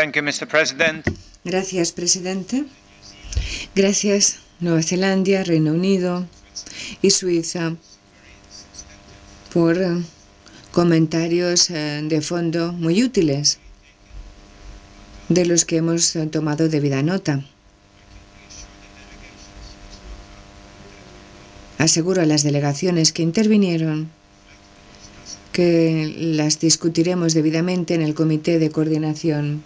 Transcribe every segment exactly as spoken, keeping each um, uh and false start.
Thank you, mister President. Gracias, presidente. Gracias, Nueva Zelanda, Reino Unido y Suiza, por eh, comentarios eh, de fondo muy útiles, de los que hemos eh, tomado debida nota. Aseguro a las delegaciones que intervinieron que las discutiremos debidamente en el Comité de Coordinación,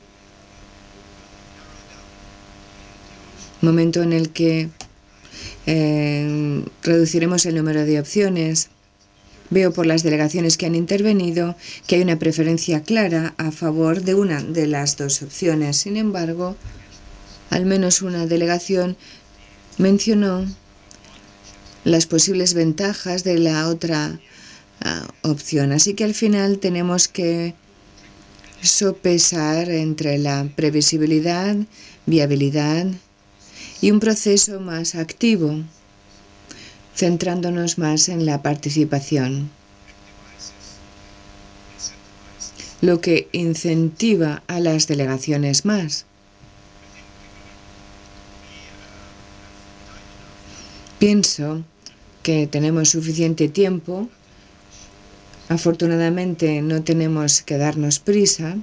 momento en el que eh, reduciremos el número de opciones. Veo por las delegaciones que han intervenido que hay una preferencia clara a favor de una de las dos opciones. Sin embargo, al menos una delegación mencionó las posibles ventajas de la otra uh, opción. Así que al final tenemos que sopesar entre la previsibilidad, viabilidad y un proceso más activo, centrándonos más en la participación, lo que incentiva a las delegaciones más. Pienso que tenemos suficiente tiempo. Afortunadamente no tenemos que darnos prisa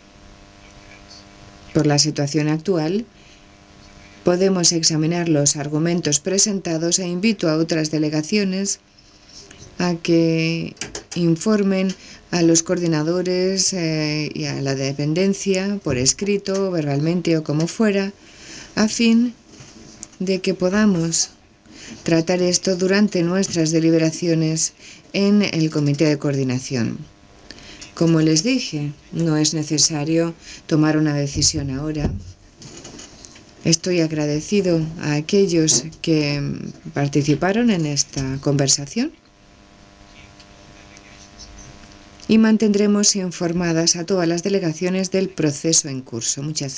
por la situación actual. Podemos examinar los argumentos presentados e invito a otras delegaciones a que informen a los coordinadores eh, y a la dependencia por escrito, verbalmente o como fuera, a fin de que podamos tratar esto durante nuestras deliberaciones en el Comité de Coordinación. Como les dije, no es necesario tomar una decisión ahora. Estoy agradecido a aquellos que participaron en esta conversación y mantendremos informadas a todas las delegaciones del proceso en curso. Muchas gracias.